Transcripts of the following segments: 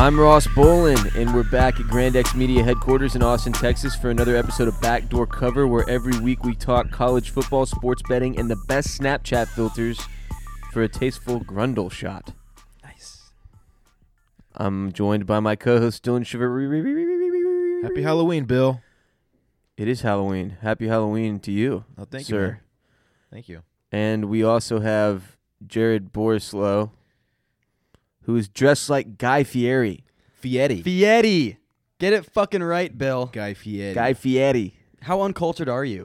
I'm Ross Bolin, and we're back at Grand X Media headquarters in Austin, Texas for another episode of Backdoor Cover, where every week we talk college football, sports betting, and the best Snapchat filters for a tasteful Grundle shot. Nice. I'm joined by my co-host, Dylan Shiver. Happy Halloween, Bill. It is Halloween. Happy Halloween to you, Oh, thank sir. you, man. Thank you. And we also have Jared Borislow, who is dressed like Guy Fieri. Fieri. Get it fucking right, Bill. Guy Fieri. Guy Fieri. How uncultured are you?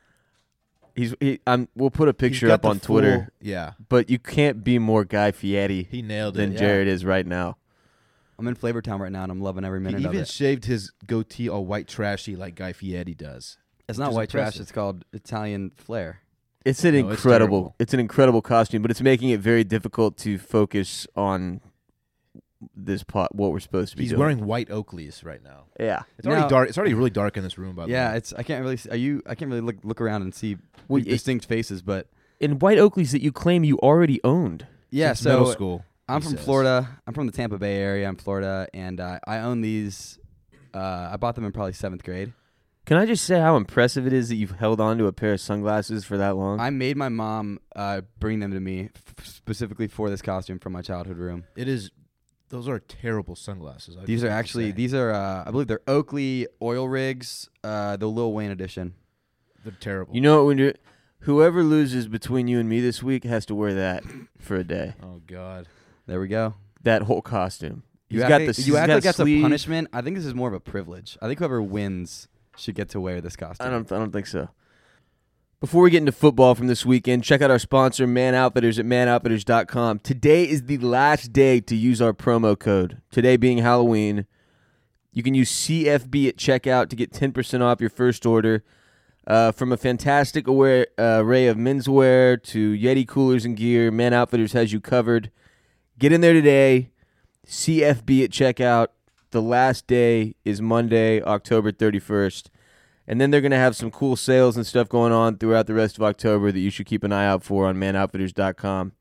We'll put a picture up on Twitter. Yeah. But you can't be more Guy Fieri He nailed than it. Jared is right now. I'm in Flavortown right now, and I'm loving every He minute of even it. shaved his goatee all white trashy like Guy Fieri does. It's not which is white trash. impressive. It's called Italian flair. It's an No, it's incredible. terrible. It's an incredible costume, but it's making it very difficult to focus on this pot. What we're supposed to be He's doing. wearing white Oakleys right now. Yeah. It's already Now- dark. It's already really dark in this room, by the Yeah, way. it's. I can't really. I can't really look around and see Well, distinct faces, but in white Oakleys that you claim you already owned. yeah. Since middle So school. I'm he from says. Florida. I'm from the Tampa Bay area. I'm Florida, and I own these. I bought them in probably 7th grade. Can I just say how impressive it is that you've held on to a pair of sunglasses for that long? I made my mom bring them to me specifically for this costume from my childhood room. It is. Those are terrible sunglasses. I These are have to actually say. these are I believe they're Oakley oil rigs, the Lil Wayne edition. They're terrible. You know what? When you're, whoever loses between you and me this week has to wear that for a day. Oh God. There we go. That whole costume. You He's act, got the. you he's act got like that's a sleeve. punishment. I think this is more of a privilege. I think whoever wins should get to wear this costume. I don't think so. Before we get into football from this weekend, check out our sponsor, Man Outfitters, at manoutfitters.com. Today is the last day to use our promo code. Today being Halloween. You can use CFB at checkout to get 10% off your first order. From a fantastic array of menswear to Yeti coolers and gear, Man Outfitters has you covered. Get in there today. CFB at checkout. The last day is Monday, October 31st. And then they're going to have some cool sales and stuff going on throughout the rest of October that you should keep an eye out for on manoutfitters.com.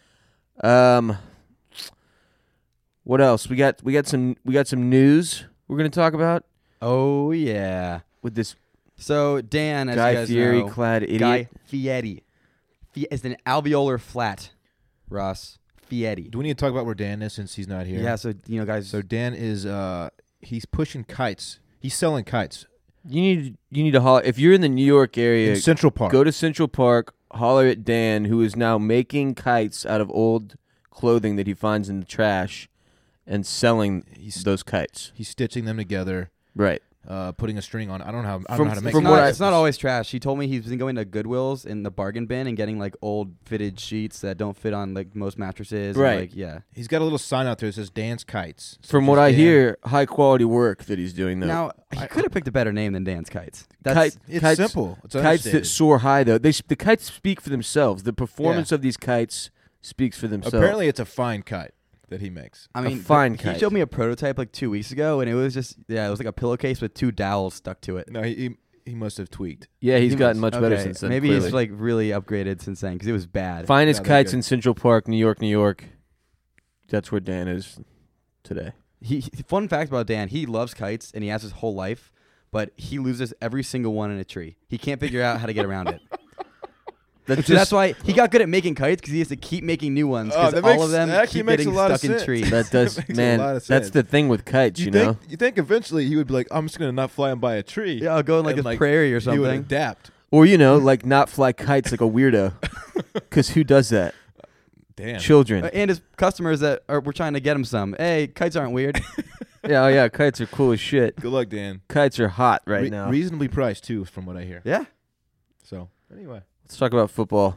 What else? We got some news we're going to talk about Oh yeah. with this So Dan, as Guy you guys Fieri know, clad idiot. Guy Fieri. It's an alveolar flat. Ross Fieri. Do we need to talk about where Dan is since he's not here? Yeah. So guys. So Dan is he's pushing kites. He's selling kites You need to holler if you're in the New York area. in Central Park. Go to Central Park, holler at Dan, who is now making kites out of old clothing that he finds in the trash and selling those kites. He's stitching them together, Right. putting a string on. I don't know how to make from it. what I- It's not always trash. He told me he's been going to Goodwill's in the bargain bin and getting like old fitted sheets that don't fit on like most mattresses. Right. And, like, yeah. He's got a little sign out there that says Dan's Kites. So From just what I Dan. hear, high quality work that he's doing though. Now he could have picked a better name than Dan's Kites. Kite- It's kites, simple. It's kites that understated. soar high though. The kites speak for themselves. The performance of these kites speaks for themselves. Apparently, it's a fine kite that he makes. I mean, fine he kite. showed me a prototype like 2 weeks ago, and it was just it was like a pillowcase with 2 dowels stuck to it. No, he must have tweaked. yeah, he's He gotten must- much better okay, since then. Maybe clearly. he's like really upgraded since then because it was bad. Finest No, they're kites good. in Central Park, New York, New York. That's where Dan is today. Fun fact about Dan: he loves kites, and he has his whole life, but he loses every single one in a tree. He can't figure out how to get around it. So that's why he got good at making kites because he has to keep making new ones because that all makes- of them that actually keep makes getting a lot of stuck in sense. trees. That does, Makes a man. lot of That's sense. the thing with kites, you know. You think eventually he would be like, I'm just gonna not fly him by a tree. Yeah, I'll go in like And, a prairie or He would something. adapt. Or like not fly kites like a weirdo. Because who does that? Damn. Children. And his customers that we're trying to get him some. Hey, kites aren't weird. Yeah, kites are cool as shit. Good luck, Dan. Kites are hot right now. Reasonably priced too, from what I hear. Yeah. So anyway, Let's talk about football.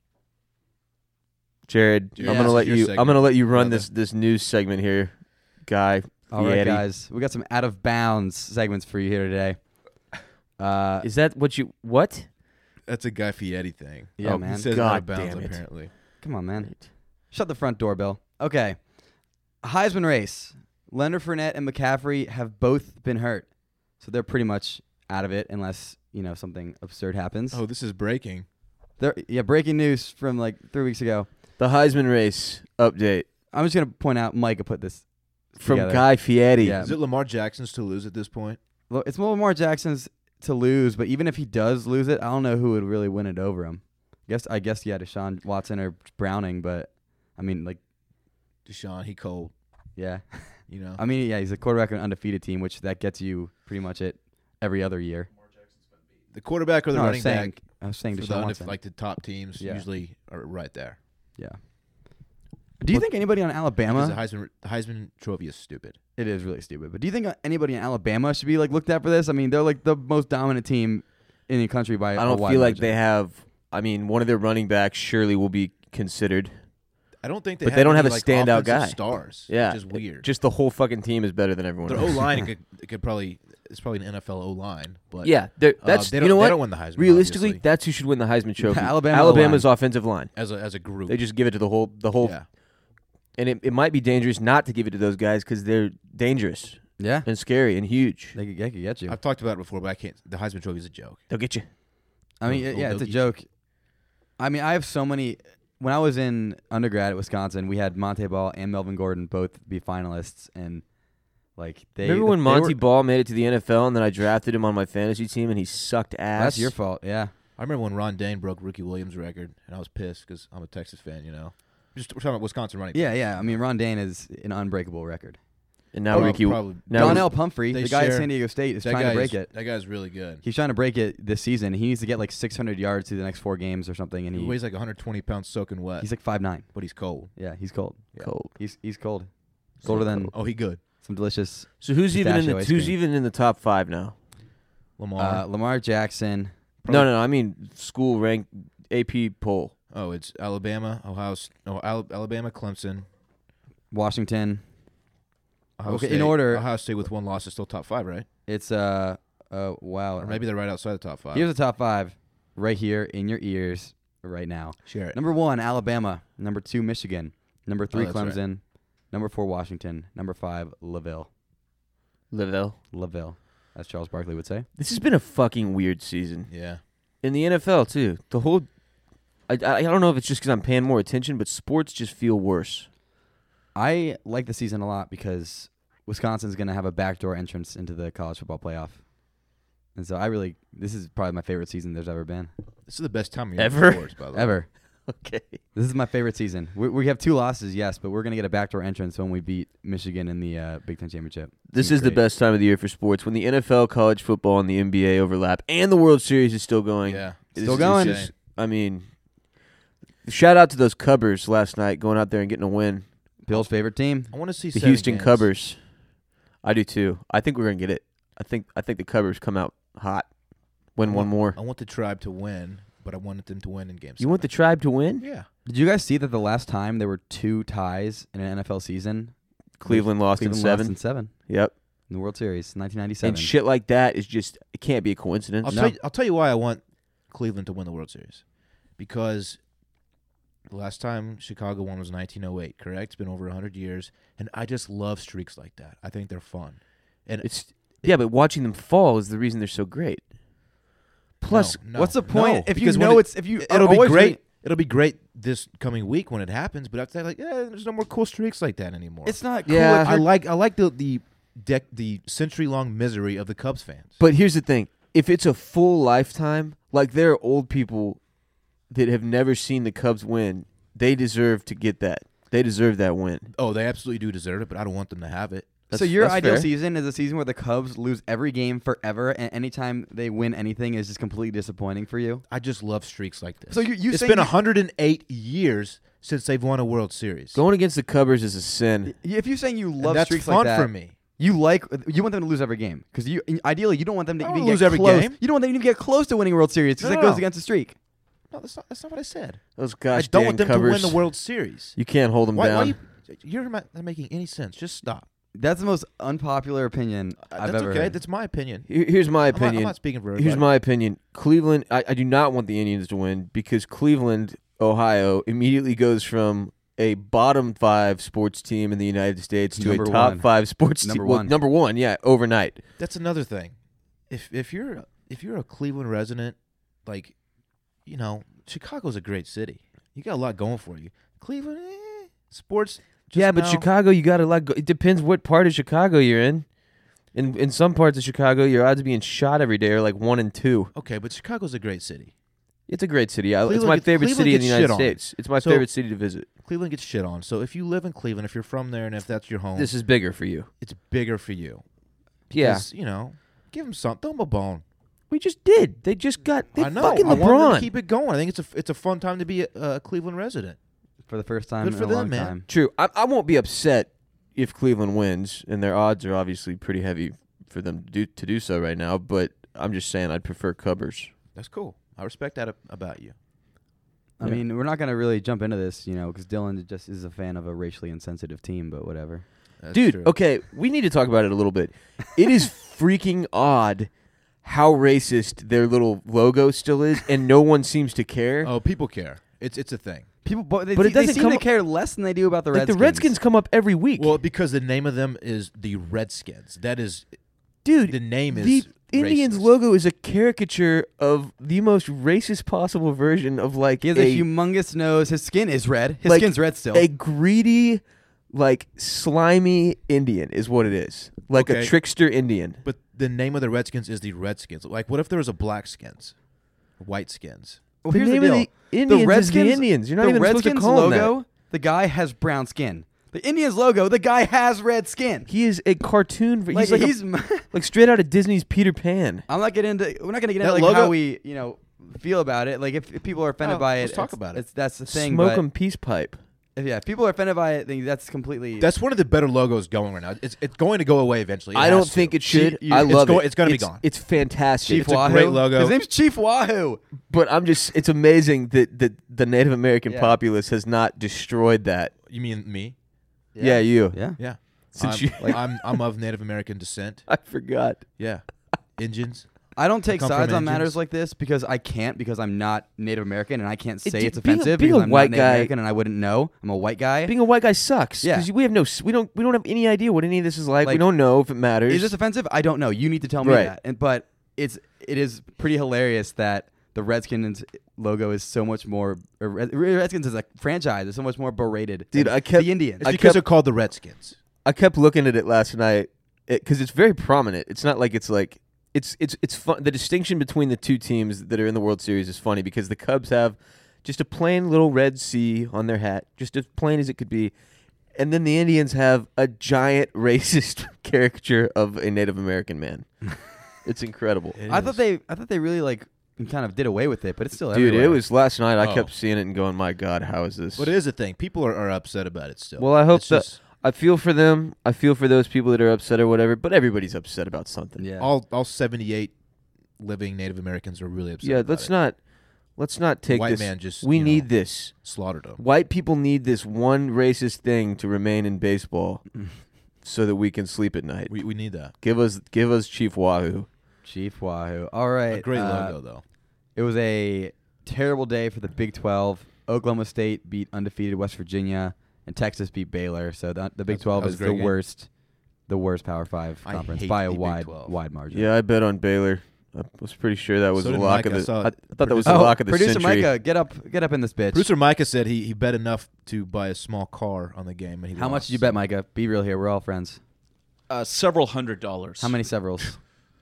Jared, Yeah, I'm gonna this let is your you. segment, I'm gonna let you run brother. this news segment here, Guy. All right, Fieri. guys. We got some out of bounds segments for you here today. Is that what you? What? that's a Guy Fieri thing. Yeah, Oh, man. He says God out of bounds, damn it. apparently. Come on, man. Shut the front door, Bill. Okay. Heisman race. Leonard Fournette and McCaffrey have both been hurt. So they're pretty much out of it unless, something absurd happens. Oh, this is breaking. Breaking news from like 3 weeks ago. The Heisman race update. I'm just going to point out Micah put this from together. Guy Fieri. Yeah. Is it Lamar Jackson's to lose at this point? It's Lamar Jackson's to lose, but even if he does lose it, I don't know who would really win it over him. I guess yeah, Deshaun Watson or Browning, but I mean, like, Deshaun, he cold. yeah. You know. I mean, yeah, he's a quarterback of an undefeated team, which that gets you pretty much it every other year. The quarterback or the No, running back I was saying for Deshaun the Watson. like the top teams Yeah. usually are right there. Yeah. Do you think anybody on Because Alabama? the Heisman Trophy is stupid. It is really stupid. But do you think anybody in Alabama should be like looked at for this? I mean, they're like the most dominant team in the country by. I don't feel like they have. I mean, one of their running backs surely will be considered. I don't think they. But have they don't any, have a like, standout offensive guy. Stars. Yeah, which is weird. Just the whole fucking team is better than everyone Their else. O line, it could probably. It's probably an NFL O line, but Yeah, that's they you don't, know they what. don't win the Heisman. Realistically, obviously, that's who should win the Heisman Trophy. Alabama Alabama's offensive line. as a group. They just give it to the whole. Yeah. And it might be dangerous not to give it to those guys because they're dangerous Yeah. and scary and huge. They could get you. I've talked about it before, but I can't. The Heisman Trophy is a joke. They'll get you. I mean, They'll yeah, it's a get you. joke. I mean, I have so many. When I was in undergrad at Wisconsin, we had Monte Ball and Melvin Gordon both be finalists, and like Remember when they Monty were- Ball made it to the NFL and then I drafted him on my fantasy team and he sucked ass? That's your fault. Yeah. I remember when Ron Dane broke Ricky Williams' record, and I was pissed because I'm a Texas fan. You know, we're talking about Wisconsin running. Yeah, yeah. I mean, Ron Dane is an unbreakable record. And now Ricky. Probably, Now Donnell Pumphrey, they the guy at share- San Diego State, is that trying guy to break it. That guy's really good. He's trying to break it this season. He needs to get like 600 yards through the next 4 games or something, and He weighs like 120 pounds soaking wet. he's like 5'9". but he's cold. Yeah, he's cold. cold. He's cold. Colder than Oh, he good. some delicious So who's even in Pistachio the ice who's cream. even in the top 5 now? Lamar. Lamar Jackson. No. I mean school rank AP poll. Oh, it's Alabama, Alabama, Clemson. Washington. Ohio Okay, State. in order- Ohio State with one loss is still top 5, right? It's wow. Or maybe they're right outside the top 5. Here's the top 5 right here in your ears right now. Share it. Number 1, Alabama. Number 2, Michigan. Number 3, that's right. Clemson. Number 4, Washington. Number 5, Laville. Lavelle. As Charles Barkley would say. This has been a fucking weird season Yeah. in the NFL too. The whole. I don't know if it's just because I'm paying more attention, but sports just feel worse. I like the season a lot because Wisconsin's going to have a backdoor entrance into the college football playoff. And so this is probably my favorite season there's ever been. This is the best time of year Ever? for sports, by the way. Ever. Okay. This is my favorite season. We have 2 losses, yes, but we're going to get a backdoor entrance when we beat Michigan in the Big Ten Championship. This It's is the great. best time of the year for sports when the NFL, college football, and the NBA overlap, and the World Series is still going. Yeah. This Still is going. just- I mean, shout out to those Cubbers last night going out there and getting a win. Bill's favorite team. I want to see The 7 Houston games. Cubbers. I do too. I think we're gonna get it. I think the Cubbers come out hot. Win one more. I want the Tribe to win, but I wanted them to win in games. You want the Tribe to win? Yeah. Did you guys see that the last time there were 2 ties in an NFL season? Cleveland lost in 7. Lost in 7 Yep. in the World Series, 1997. And shit like that is just it can't be a coincidence. I'll tell you why I want Cleveland to win the World Series. Because the last time Chicago won was 1908, correct? It's been over 100 years, and I just love streaks like that. I think they're fun. And But watching them fall is the reason they're so great. Plus, no, what's the no, point if you because when know it- it's if you it'll are be always great. winning- It'll be great this coming week when it happens, but after that, like, there's no more cool streaks like that anymore. It's not cool. Yeah. if I you're- like the century-long misery of the Cubs fans. but here's the thing: if it's a full lifetime, like there are old people that have never seen the Cubs win, they deserve to get that. They deserve that win. Oh, they absolutely do deserve it, but I don't want them to have it. So your that's ideal fair. season is a season where the Cubs lose every game forever, and anytime they win anything is just completely disappointing for you. I just love streaks like this. So you it's say been you- 108 years since they've won a World Series. Going against the Cubbers is a sin. If you're saying you And love that's streaks fun like that, for me. you want them to lose every game because ideally you don't want them to I even don't get lose every close. game. You don't want them to even get close to winning a World Series because No, that no, goes no. against the streak. No, that's not what I said. Those I gosh don't dang want them Cubbers. to win the World Series. You can't hold them Why down. you're not making any sense. Just stop. That's the most unpopular opinion I've That's ever okay. heard. That's my opinion. Here's my I'm not- opinion. I'm not speaking for everybody. Here's my opinion. Cleveland, I do not want the Indians to win because Cleveland, Ohio, immediately goes from a bottom 5 sports team in the United States to Number a top one. 5 sports Number team. Well, one. number 1, yeah, overnight. That's another thing. If you're a Cleveland resident, like, Chicago's a great city. You got a lot going for you. Cleveland, sports Yeah, but now- Chicago, you got to like. It depends what part of Chicago you're in. In some parts of Chicago, your odds of being shot every day are like 1 in 2. Okay, but Chicago's a great city. It's a great city. It's Cleveland my gets- favorite Cleveland city in the gets United shit on. States. It's my So- favorite city to visit. Cleveland gets shit on. So if you live in Cleveland, if you're from there, and if that's your home, This is bigger for you. it's bigger for you. Yeah, 'Cause, give them something. Throw them a bone. we just did. They just got. They I know. fucking I want them LeBron. to keep it going. I think it's a fun time to be a Cleveland resident. For the first time Good in for a them, long man. time. True. I won't be upset if Cleveland wins, and their odds are obviously pretty heavy for them to do so right now. But I'm just saying, I'd prefer Cubbers. That's cool. I respect that about you. I Yeah. mean, we're not going to really jump into this, because Dylan just is a fan of a racially insensitive team, but whatever. That's Dude, true. okay, we need to talk about it a little bit. It is freaking odd how racist their little logo still is, and no one seems to care. Oh, people care. It's a thing. People, but it they doesn't seem come to up- care less than they do about the like Redskins. the Redskins come up every week. Well, because the name of them is the Redskins. That is, Dude, the name is the Indians racist. logo is a caricature of the most racist possible version of like He has a humongous nose. His skin is red. His like, skin's red still. a greedy, like slimy Indian is what it is. Like a Okay. trickster Indian. But the name of the Redskins is the Redskins. Like, what if there was a black skins, white skins? Well, The here's name the of deal. the Indians is the Indians. You're not the even Redskins supposed to call him logo, that. the guy has brown skin. The Indians logo, the guy has red skin. He is a cartoon. Like, He's like straight out of Disney's Peter Pan. I'm not getting into. We're not going to get That into like how logo- we, feel about it. Like if people are offended Oh, by it, let's talk about it. That's the thing. Smoke but 'em peace pipe. if people are offended by it, then that's completely. That's one of the better logos going right now. It's going to go away eventually. It I don't has to. think it should. You- I it's love go- it. it's gonna be gone. It's fantastic. Chief it's a Wahoo. great logo. His name's Chief Wahoo. But it's amazing that the Native American Yeah. populace has not destroyed that. You mean me? Yeah, you. Yeah. Yeah. Since I'm of Native American descent. I forgot. Yeah. Indians. I don't take come from sides on engines. matters like this because I can't, because I'm not Native American and I can't say dude, it's being a- offensive being a because I'm white not Native guy- American and I wouldn't know. I'm a white guy. Being a white guy sucks. Yeah. Because we don't have any idea what any of this is like. We Like, don't know if it matters. Is this offensive? I don't know. You need to tell me Right. that. But it is pretty hilarious that the Redskins logo is so much more. Redskins is a franchise. Is so much more berated. Dude, than I kept- the Indians. It's I because kept- they're called the Redskins. I kept looking at it last night because it's very prominent. It's not like it's like it's fun. The distinction between the two teams that are in the World Series is funny because the Cubs have just a plain little red C on their hat, just as plain as it could be, and then the Indians have a giant racist caricature of a Native American man. It's incredible. I thought they really like kind of did away with it, but it's still Dude, everywhere. it was last night. I Oh. kept seeing it and going, "My God, how is this?" But it is a thing. People are upset about it still. Well, I hope It's that just- I feel for them. I feel for those people that are upset or whatever. But everybody's upset about something. Yeah. all 78 living Native Americans are really upset. Yeah, about let's it. not take White this. man just, we you know, need this. slaughtered them. White people need this one racist thing to remain in baseball, so that we can sleep at night. We need that. Give us Chief Wahoo. Chief Wahoo. All right. A great logo though. It was a terrible day for the Big 12. Oklahoma State beat undefeated West Virginia, and Texas beat Baylor. So the Big That 12 was is a great game. the worst Power 5 I conference hate by a the Big wide 12. margin. Yeah, I bet on Baylor. I was pretty sure that was So the did lock Mike. of I the. saw I it. thought that was Producer- the lock of the Producer century. Micah, get up in this bitch. Producer Micah said he bet enough to buy a small car on the game, and he How much lost. did you bet, Micah? Be real here. We're all friends. Several $100s. How many severals?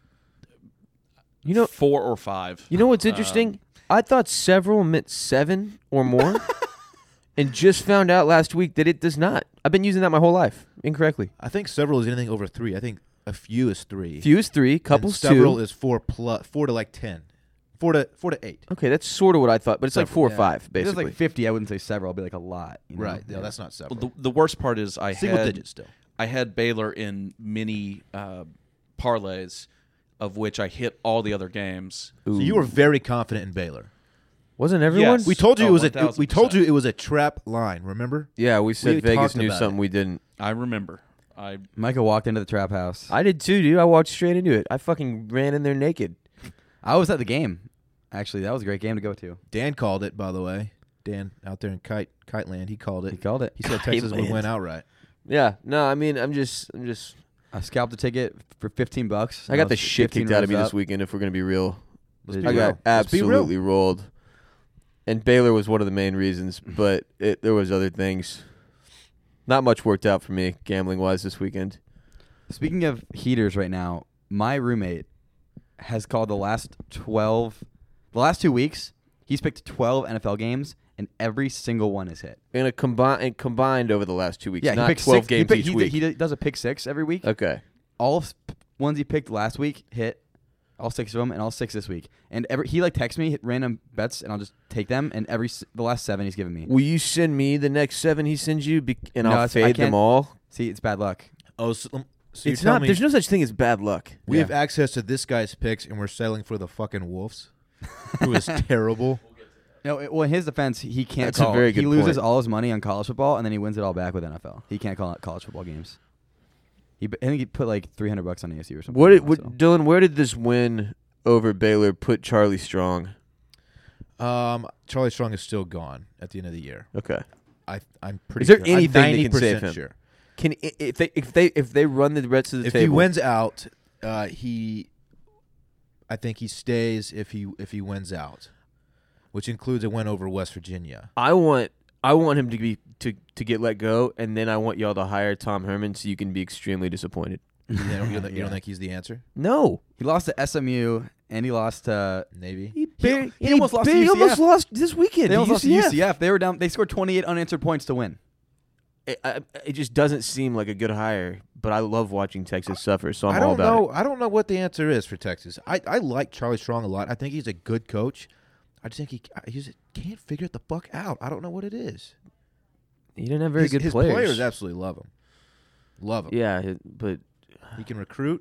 You know, 4 or 5. you know what's interesting? I thought several meant 7 or more, and just found out last week that it does not. I've been using that my whole life incorrectly. I think several is anything over 3. I think a few is 3. Few is 3, And couples several 2. is 4 to like 10. 4 to 8. Okay, that's sort of what I thought, but it's like 4 or Yeah. 5 If it basically. was like 50, I wouldn't say several. It'd be like a lot. You know? Right. No, that's not several. Well, the worst part is Single digits still. I had Baylor in many parlays, of which I hit all the other games. So you were very confident in Baylor. Wasn't everyone? Yes. We told you Oh, it was 1000%. a trap line. Remember? Yeah, we said We Vegas talked knew about something it. we didn't. I remember. Micah walked into the trap house. I did too, dude. I walked straight into it. I fucking ran in there naked. I was at the game. Actually, that was a great game to go to. Dan called it, by the way. Dan out there in Kite Land, he called He it. called it. He said Texas would Land. win outright. Yeah, no, I mean, I'm just. I scalped a ticket for $15. I got the was shit 15 kicked out of me rows this up. weekend. If we're gonna be real, Let's Did be I you? real. got Let's be real. absolutely rolled. And Baylor was one of the main reasons, but there was other things. Not much worked out for me gambling wise this weekend. Speaking of heaters right now, my roommate has called the last 2 weeks, he's picked 12 NFL games, and every single one is hit. And combined over the last 2 weeks, Yeah, not he picks 12 six, games each week. He does a pick six every week. Okay. All ones he picked last week hit, all 6 of them, and all 6 this week. And he texts me random bets, and I'll just take them. And the last 7 he's given me. Will you send me the next 7 he sends you, and No, I'll I fade them can't- all? See, it's bad luck. Oh, so you're It's telling not. me There's no such thing as bad luck. we Yeah. have access to this guy's picks, and we're settling for the fucking Wolves, who is terrible. No, well, in his defense, he can't That's a call. very He good loses point. all his money on college football, and then he wins it all back with NFL. He can't call college football games. I think he put like $300 on ASU or something. Dylan? Where did this win over Baylor put Charlie Strong? Charlie Strong is still gone at the end of the year. Okay. I'm pretty. Is there sure. anything I'm that can save 90% him? Sure. Can if they run the rest of the If table? he wins out, I think he stays. If he wins out, which includes a win over West Virginia. I want him to get let go, and then I want y'all to hire Tom Herman so you can be extremely disappointed. You don't Yeah. think he's the answer? No, He lost to SMU, and he lost to. Maybe. He almost lost to He almost UCF. lost this weekend. They almost lost to UCF. UCF. They were down. They scored 28 unanswered points to win. It just doesn't seem like a good hire, but I love watching Texas suffer, so I'm I all don't about know. I don't know what the answer is for Texas. I like Charlie Strong a lot. I think he's a good coach. I just think he just can't figure it the fuck out. I don't know what it is. it. He didn't have very good his players. players absolutely love him. Love him. Yeah, but He can recruit.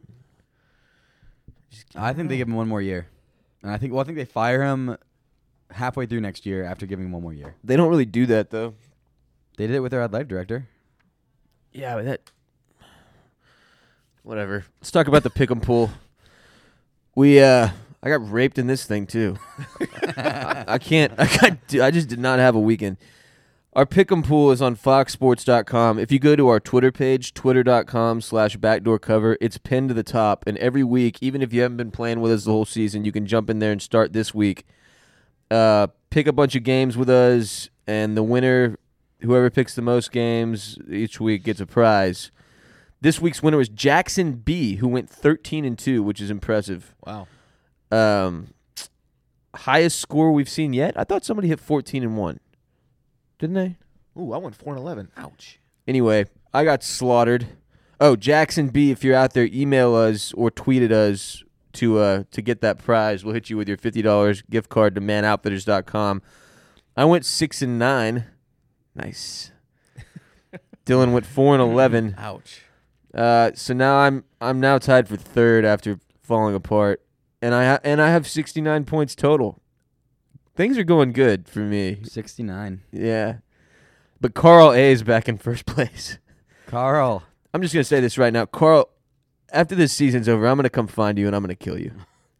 I think they give him one more year, and I think they fire him halfway through next year after giving him one more year. they don't really do that though. They did it with their athletic director. Yeah, but that. Whatever. Let's talk about the pick'em pool. I got raped in this thing too. I just did not have a weekend. Our pick'em pool is on foxsports.com. If you go to our Twitter page, twitter.com/backdoorcover, it's pinned to the top. And every week, even if you haven't been playing with us the whole season, you can jump in there and start this week. Pick a bunch of games with us, and the winner, whoever picks the most games each week, gets a prize. This week's winner was Jackson B, who went 13-2, which is impressive. Wow. Highest score we've seen yet? I thought somebody hit 14-1. Didn't they? Ooh, I went 4-11. Ouch. Anyway, I got slaughtered. Oh, Jackson B, if you're out there, email us or tweet at us to get that prize. We'll hit you with your $50 gift card to manoutfitters.com. I went 6-9. Nice. Dylan went 4-11. Ouch. So now I'm now tied for third after falling apart, and I have 69 points total. Things are going good for me. 69. Yeah, but Carl A is back in first place. Carl. I'm just gonna say this right now, Carl. After this season's over, I'm gonna come find you and I'm gonna kill you.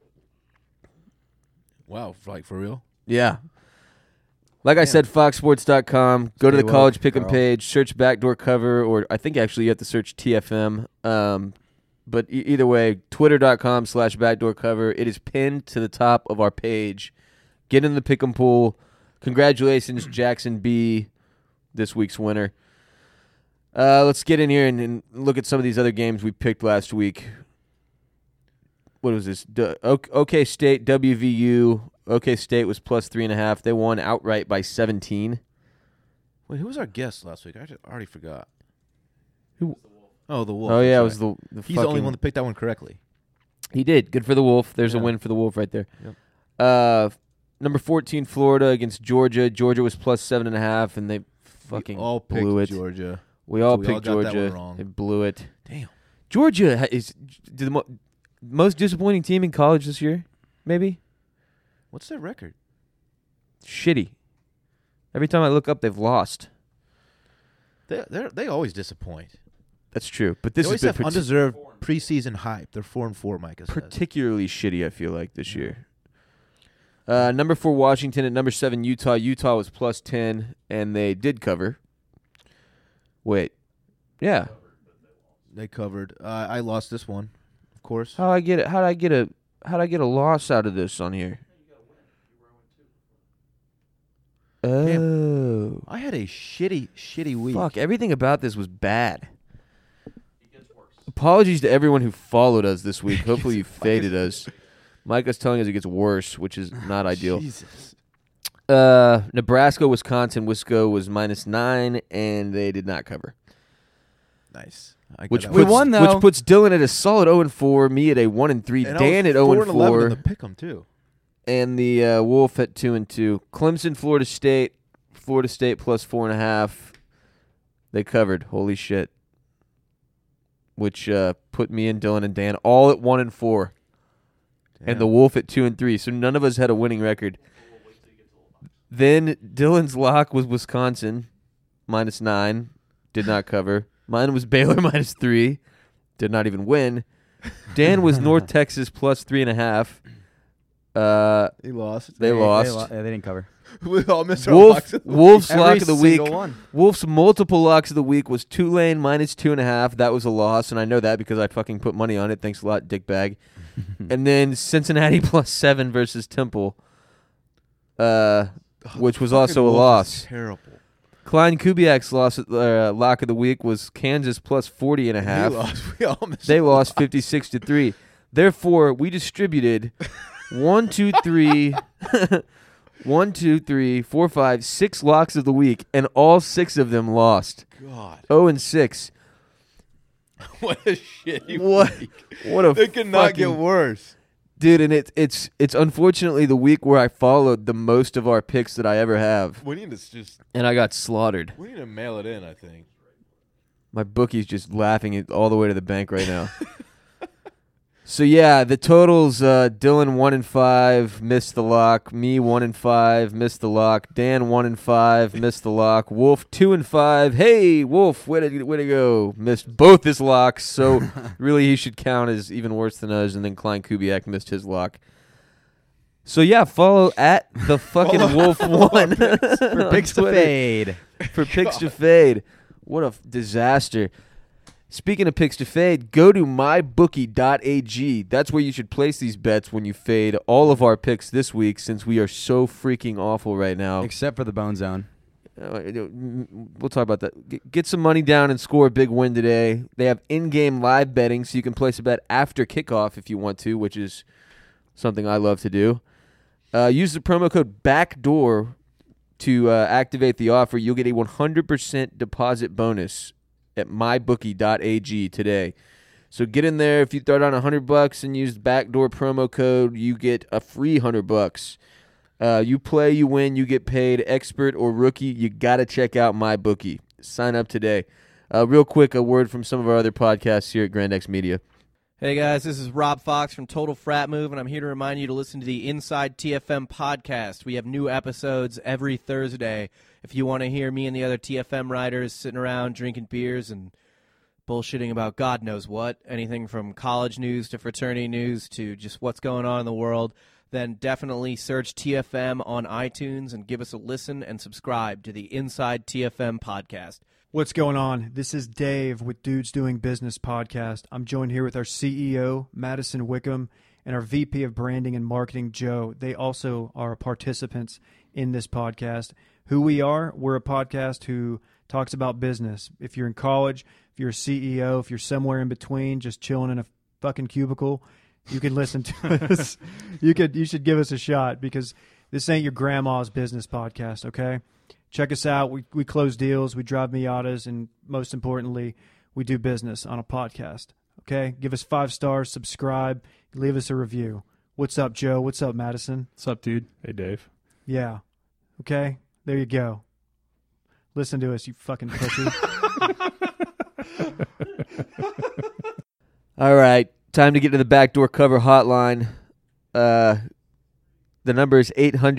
Wow, like for real? Yeah. Like I said, foxsports.com. Go to Stay the college woke, pick'em Carl. page, search backdoor cover, or I think actually you have to search TFM. But either way, twitter.com/backdoor cover. It is pinned to the top of our page. Get in the pick'em pool. Congratulations, Jackson B, this week's winner. Let's get in here and look at some of these other games we picked last week. What was this? OK State, WVU. OK State was plus 3.5. They won outright by 17. Wait, who was our guest last week? I already forgot. Who? Oh, the Wolf. Oh, yeah, it that's was right. the He's the only one that picked that one correctly. He did. Good for the Wolf. There's a Yeah. win for the Wolf right there. Yep. Number 14, Florida against Georgia. Georgia was plus 7.5, and they fucking We all picked blew it. Georgia. We all So we picked all got that Georgia. one wrong. They blew it. Damn. Georgia is the most disappointing team in college this year, maybe? What's their record? Shitty. Every time I look up, they've lost. They always disappoint. That's true. But They this always has been have undeserved preseason hype. They're 4-4, Micah says. particularly shitty, I feel like, this year. Number 4, Washington. At number 7, Utah. Utah was plus 10, and they did cover. Wait. Yeah. They covered. I lost this one, of course. How'd I get a loss out of this on here? Oh. No. I had a shitty week. Fuck, everything about this was bad. Apologies to everyone who followed us this week. Hopefully you faded us. Micah's telling us it gets worse, which is not ideal. Jesus. Nebraska, Wisconsin. Wisco was -9, and they did not cover. Nice. I got Which that puts, We won, though. which puts Dylan at a solid 0-4, me at a 1-3, And Dan I at was 4-11 in the 0-4, pick'em too. and the Wolf at 2-2. Clemson, Florida State plus 4.5. They covered. Holy shit. Which put me and Dylan and Dan all at 1-4, and the Wolf at 2-3. So none of us had a winning record. Then Dylan's lock was Wisconsin -9, did not cover. Mine was Baylor -3, did not even win. Dan was North Texas plus 3.5. He lost. They lost. They didn't cover. We all missed our Wolf, locks. Wolf's Every lock of the week. single one. Wolf's multiple locks of the week was Tulane -2.5. That was a loss, and I know that because I fucking put money on it. Thanks a lot, dickbag. And then Cincinnati +7 versus Temple, which was also a Wolf is loss. Terrible. Klein Kubiak's lock of the week was Kansas plus He 40.5. lost. We all missed. They our lost locks. 56-3. Therefore, we distributed 1, 2, 3, 1, 2, 3, 4, 5, 6 locks of the week, and all 6 of them lost. God. 0-6. What a shitty What? week. What a It could not get fucking- worse. Dude, and it's unfortunately the week where I followed the most of our picks that I ever have, We need to just. and I got slaughtered. We need to mail it in. I think. My bookie's just laughing it all the way to the bank right now. So yeah, the totals: Dylan 1-5, missed the lock. Me 1-5, missed the lock. Dan 1-5, missed the lock. Wolf 2-5. Hey, Wolf, way to go! Missed both his locks. So really, he should count as even worse than us. And then Klein Kubiak missed his lock. So yeah, follow at the fucking Wolf One For picks to fade. For picks to fade. What a disaster. Speaking of picks to fade, go to mybookie.ag. That's where you should place these bets when you fade all of our picks this week, since we are so freaking awful right now. Except for the Bone Zone. We'll talk about that. Get some money down and score a big win today. They have in-game live betting, so you can place a bet after kickoff if you want to, which is something I love to do. Use the promo code BACKDOOR to activate the offer. You'll get a 100% deposit bonus at mybookie.ag today. So get in there. If you throw down $100 and use the backdoor promo code, you get a free $100. You play, you win, you get paid. Expert or rookie, you got to check out MyBookie. Sign up today. Real quick, a word from some of our other podcasts here at Grand X Media. Hey guys, this is Rob Fox from Total Frat Move, and I'm here to remind you to listen to the Inside TFM podcast. We have new episodes every Thursday. If you want to hear me and the other TFM writers sitting around drinking beers and bullshitting about God knows what, anything from college news to fraternity news to just what's going on in the world, then definitely search TFM on iTunes and give us a listen and subscribe to the Inside TFM podcast. What's going on? This is Dave with Dudes Doing Business podcast. I'm joined here with our CEO, Madison Wickham, and our VP of Branding and Marketing, Joe. They also are participants in this podcast. Who we are, we're a podcast who talks about business. If you're in college, if you're a CEO, if you're somewhere in between, just chilling in a fucking cubicle, you can listen to us. You should give us a shot, because this ain't your grandma's business podcast, okay? Check us out. We close deals, we drive Miatas, and most importantly, we do business on a podcast. Okay? Give us 5 stars, subscribe, leave us a review. What's up, Joe? What's up, Madison? What's up, dude? Hey, Dave. Yeah. Okay? There you go. Listen to us, you fucking pussy. All right, time to get to the backdoor cover hotline. The number is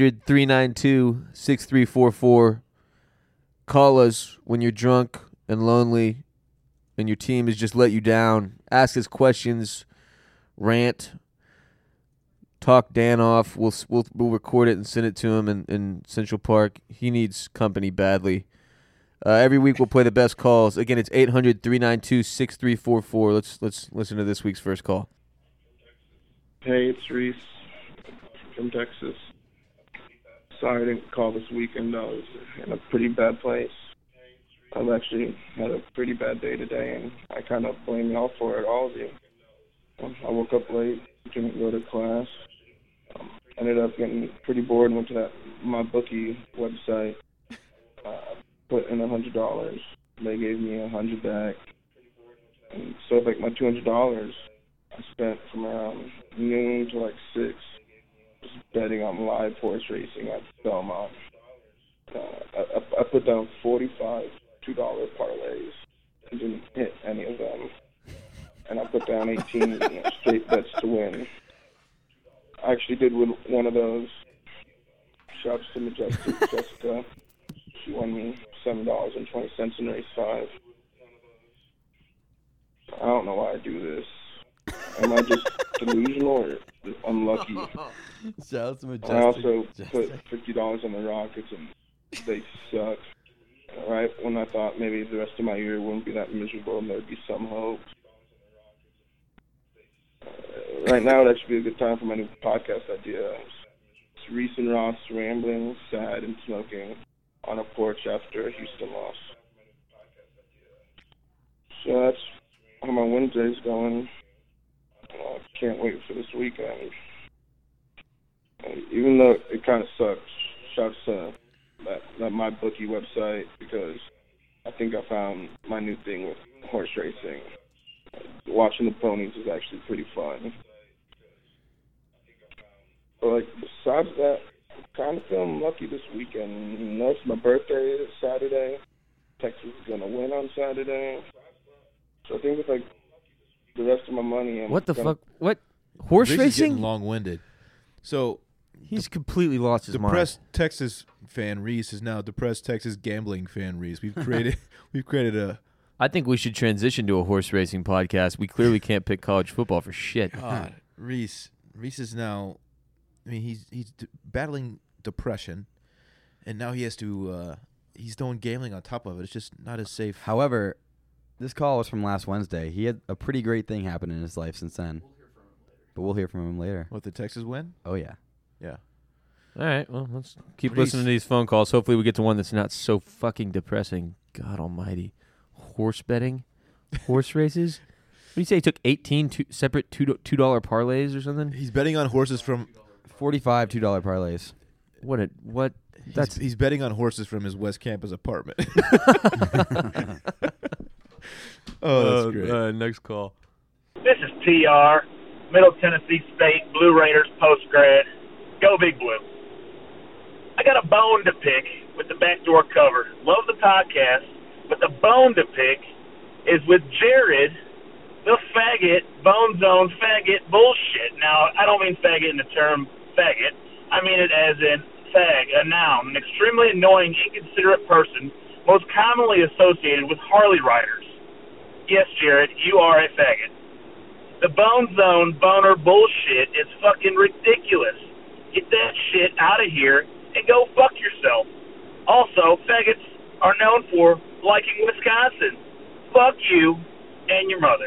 800-392-6344. Call us when you're drunk and lonely and your team has just let you down. Ask us questions, rant, talk Dan off. We'll record it and send it to him in Central Park. He needs company badly. Every week we'll play the best calls. Again, it's 800-392-6344. Let's listen to this week's first call. Hey, it's Reese from Texas. sorry I didn't call this weekend. I was in a pretty bad place. I've actually had a pretty bad day today, and I kind of blame y'all for it, all of you. I woke up late, didn't go to class. Ended up getting pretty bored and went to that MyBookie website. Put in $100. They gave me $100 back. And so like my $200 I spent from around noon to like 6 just betting on live horse racing at Belmont. I put down 45 $2 parlays and didn't hit any of them. And I put down 18 straight bets to win. I actually did win one of those. Shouts to Majestic Jessica. She won me $7.20 in race 5. I don't know why I do this. Am I just delusional or unlucky? Shout out to Majestic. I also Jessica. put $50 on the Rockets, and they suck. Right when I thought maybe the rest of my year wouldn't be that miserable and there'd be some hope. Right now, that should be a good time for my new podcast idea. It's Reese and Ross rambling, sad, and smoking on a porch after a Houston loss. So that's how my Wednesday's going. I can't wait for this weekend. Even though it kind of sucks, shouts to that MyBookie website, because I think I found my new thing with horse racing. Watching the ponies is actually pretty fun. But like besides that, I'm kind of feeling lucky this weekend. You know, it's my birthday this Saturday. Texas is gonna win on Saturday. So I think with like the rest of my money, What the fuck? What? Horse Reese is racing? getting long-winded. So He's completely lost his mind. depressed Texas fan Reese is now depressed Texas gambling fan Reese. We've created a I think we should transition to a horse racing podcast. We clearly can't pick college football for shit. God. Reese is now. I mean, he's battling depression, and now he has to. He's doing gambling on top of it. It's just not as safe. However, this call was from last Wednesday. He had a pretty great thing happen in his life since then. But we'll hear from him later. What, the Texas win? Oh, yeah. Yeah. All right, well, let's keep Reese. listening to these phone calls. Hopefully we get to one that's not so fucking depressing. God almighty. Horse betting? Horse races? What do you say? He took 18 separate $2 parlays or something? He's betting on horses from. 45 $2 parlays. What? That's He's betting on horses from his West Campus apartment. Oh, that's great. Next call. This is TR, Middle Tennessee State Blue Raiders post-grad. Go Big Blue. I got a bone to pick with the backdoor cover. Love the podcast, but the bone to pick is with Jared, the faggot, bone zone faggot bullshit. Now, I don't mean faggot in the term faggot. I mean it as in fag, a noun, an extremely annoying, inconsiderate person most commonly associated with Harley riders. Yes, Jared, you are a faggot. The bone zone boner bullshit is fucking ridiculous. Get that shit out of here and go fuck yourself. Also, faggots are known for liking Wisconsin. Fuck you and your mother.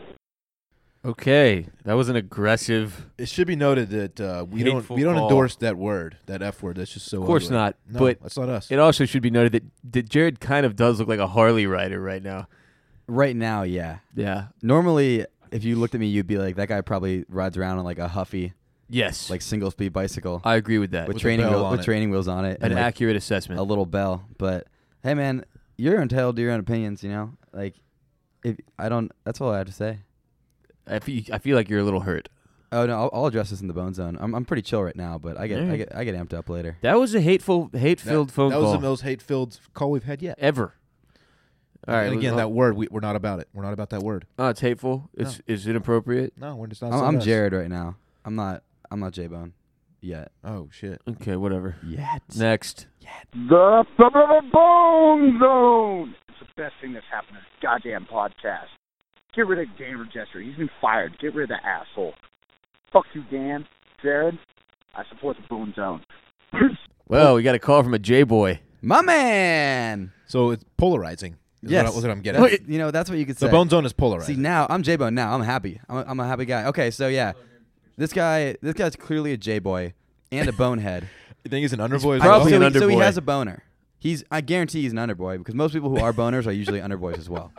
Okay, that was an aggressive. It should be noted that we don't Hateful call. call. Endorse that word, that F word. That's just so. Of course ugly. not, No, but that's not us. It also should be noted that Jared kind of does look like a Harley rider right now. Right now, yeah. Yeah. Normally, if you looked at me, you'd be like, that guy probably rides around on like a Huffy, Yes. like single-speed bicycle I agree with that. with With a training bell on it. training wheels on it. An and like accurate assessment. a little bell. But hey, man, you're entitled to your own opinions. You know, like if I don't. That's all I have to say. I feel like you're a little hurt. Oh no, I'll address this in the bone zone. I'm pretty chill right now, but I get Alright. I get amped up later. That was a hate-filled phone that call was the most hate-filled call we've had yet. ever. All right. And again, that word, we're not about it. We're not about that word. Oh, it's hateful. It's is inappropriate. No, we're just not. I'm us. Jared right now. I'm not J-Bone yet. Oh shit. Okay, whatever. Yet. Next. The Bone Zone. It's the best thing that's happened to this goddamn podcast. Get rid of Dan Regester. He's been fired. Get rid of the asshole. Fuck you, Dan. Jared, I support the Bone Zone. Well, we got a call from a J-boy. My man. So it's polarizing. Is Yes. what I'm getting. at. You know, that's what you could say. The bone zone is polarizing. See, now I'm J-Bone. Now I'm happy. I'm a happy guy. Okay, so yeah, this guy's clearly a J-boy and a bonehead. You think he's an underboy? probably so an So he underboy. has a boner. I guarantee he's an underboy because most people who are boners are usually underboys as well.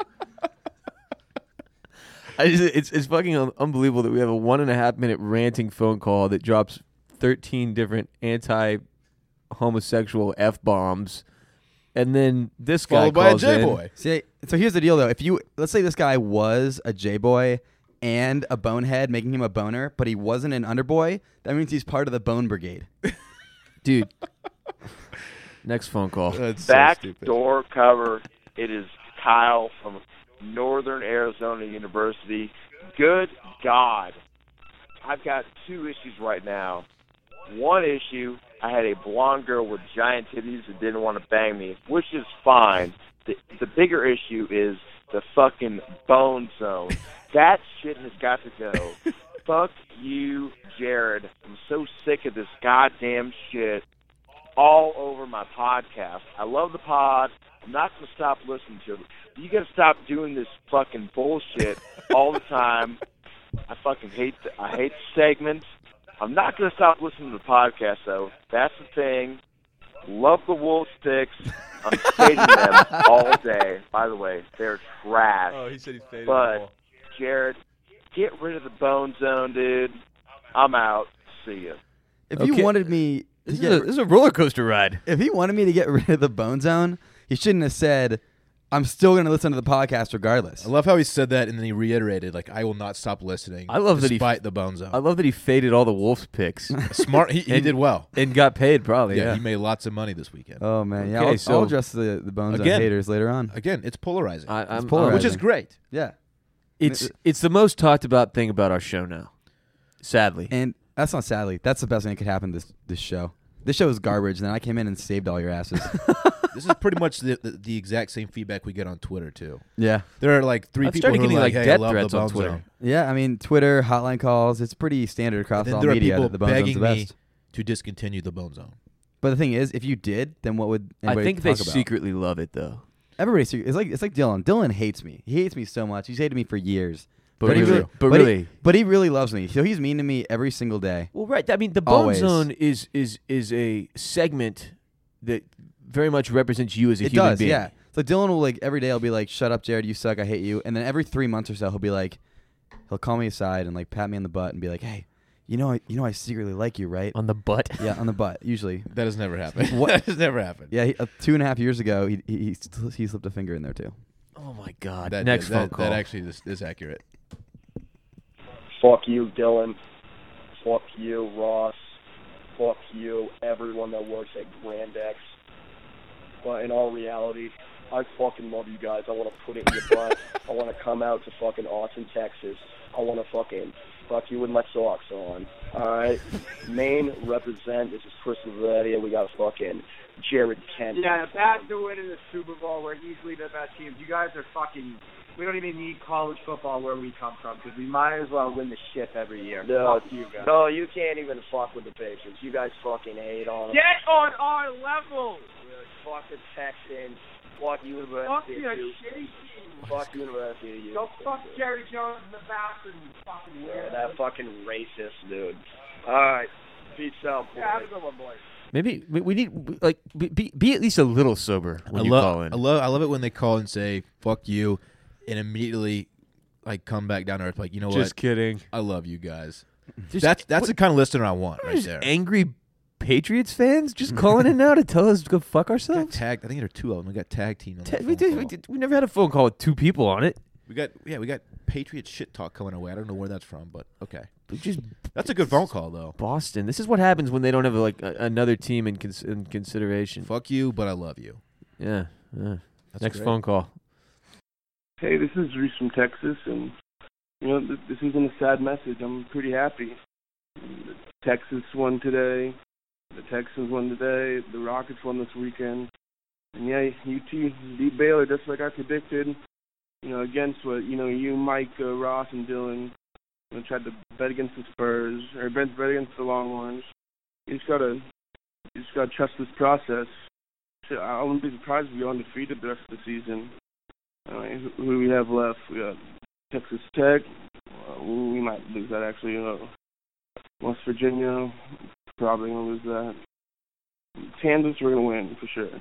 It's fucking unbelievable that we have a 1.5 minute ranting phone call that drops 13 different anti-homosexual f-bombs, and then this guy Followed by a calls in. J-boy. See, so here's the deal though. Let's say this guy was a J-boy and a bonehead, making him a boner, but he wasn't an underboy, that means he's part of the bone brigade. Dude. Next phone call. That's so Back stupid. door cover. It is Kyle from Northern Arizona University. Good God. I've got 2 issues right now. One issue, I had a blonde girl with giant titties that didn't want to bang me, which is fine. The bigger issue is the fucking bone zone. That shit has got to go. Fuck you, Jared. I'm so sick of this goddamn shit all over my podcast. I love the pod. I'm not going to stop listening to it. You got to stop doing this fucking bullshit all the time. I fucking hate the segments. I'm not going to stop listening to the podcast, though. That's the thing. Love the Wolves picks. I'm fading them all day. By the way, they're trash. Oh, he said he faded But, Jared, get rid of the bone zone, dude. I'm out. See ya. If Okay. you wanted me to This get, is a roller coaster ride. if he wanted me to get rid of the bone zone, he shouldn't have said, "I'm still going to listen to the podcast regardless." I love how he said that and then he reiterated, like, I will not stop listening. I love that he- despite the bone zone. I love that he faded all the Wolves picks Smart. He did well. and got paid probably. Yeah, Yeah. he made lots of money this weekend. Oh man, yeah. Okay, I'll so- address the bone zone Again. haters later on. Again, it's polarizing, I'm polarizing. which is great. Yeah, It's the most talked about thing about our show now. Sadly. and that's not sadly. That's the best thing that could happen this show. This show is garbage. And then I came in and saved all your asses. This is pretty much the exact same feedback we get on Twitter too. Yeah, There are like 3 I've people started who are getting, like, like, "Hey, I death love threats the on bone Twitter. zone." yeah. I mean, Twitter hotline calls. It's pretty standard across And then all there are media people that the bone zone's begging the me best. to discontinue the bone zone. But the thing is, if you did, then what would I anybody think they talk about? secretly love it though. Everybody, it's like Dylan. Dylan hates me. He hates me so much. He's hated me for years. But he really- but but really- he really loves me. So he's mean to me every single day. Well, right. I mean, the Bone Always. Zone is a segment that very much represents you as a It human does, being. yeah. So Dylan will like every day. I'll be like, "Shut up, Jared. You suck. I hate you." And then every 3 months or so, he'll be like, he'll call me aside and like pat me on the butt and be like, "Hey, you know I secretly like you, right?" On the butt. Yeah, on the butt usually. That has never happened. What? That has never happened. Yeah, 2.5 years ago, he slipped a finger in there too. Oh my God. That, Next phone that, call. that actually is accurate. Fuck you, Dylan. Fuck you, Ross. Fuck you, everyone that works at Grand X. But in all reality, I fucking love you guys. I want to put it in your butt. I want to come out to fucking Austin, Texas. I want to fucking fuck you with my socks on. Alright? Main represent. This is Chris Lavetti, and we got fucking Jared Kent. Yeah, the Pats are winning the Super Bowl. We're easily the best team. You guys are fucking. We don't even need college football where we come from because we might as well win the shit every year. No, Fuck you guys. no, you can't even fuck with the Patriots. You guys fucking hate on them. Get on our level. Fuck the Texans. Fuck Fuck University your of Duke. shitty team. Fuck University of Duke. Go fuck Jerry Jones in the bathroom, you fucking Yeah, weirdo. that fucking racist dude. Alright. Peace out, boys. Yeah, have a good one, boys. Maybe we need like be at least a little sober when you call in. I love it when they call and say "fuck you," and immediately like come back down to earth. Like, you know what? Just kidding. I love you guys. Just- That's the kind of listener I want right Just there. angry Patriots fans just calling in now to tell us to go fuck Got ourselves. tagged. I think there are 2 of them. We got tag team. On that We phone call. we never had a phone call with 2 people on it. We got Patriot shit talk coming away. I don't know where that's from, but okay. Just That's a good phone call though. Boston. This is what happens when they don't have another team in consideration. Fuck you, but I love you. Yeah. That's Next great. phone call. Hey, this is Reese from Texas, and you know this isn't a sad message. I'm pretty happy. The Texas won today. The Texans won today. The Rockets won this weekend. And yeah, UT beat Baylor just like I predicted. You know, against what you, Mike, Ross, and Dylan tried to bet against the Spurs or bet against the Longhorns. You just gotta trust this process. So I wouldn't be surprised if we're undefeated the rest of the season. Who do we have left? We got Texas Tech. We might lose that actually. West Virginia, probably gonna lose that. Kansas, we're gonna win for sure.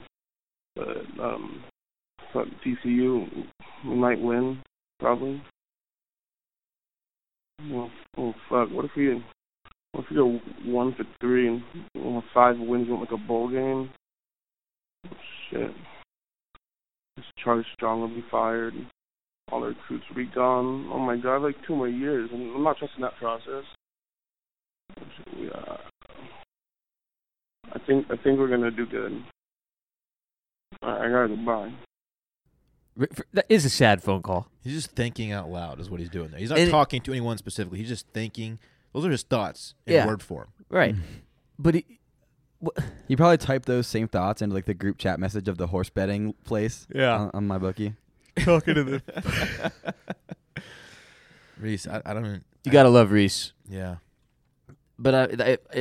But TCU, we might win probably. Well, oh fuck! What if we go 1-3 and 5 wins went like a bowl game? Oh, shit. This Charlie Strong will be fired. All the recruits will be gone. Oh my god, like 2 more years, and I'm not trusting that process. Yeah. I think we're gonna do good. I gotta go bye. That is a sad phone call. He's just thinking out loud is what he's doing there. He's not And talking to anyone specifically. He's just thinking. Those are his thoughts in word form. Right. But he probably typed those same thoughts into like the group chat message of the horse betting place. Yeah. On my bookie. Talking to the Reese, I don't. You gotta love Reese. Yeah. But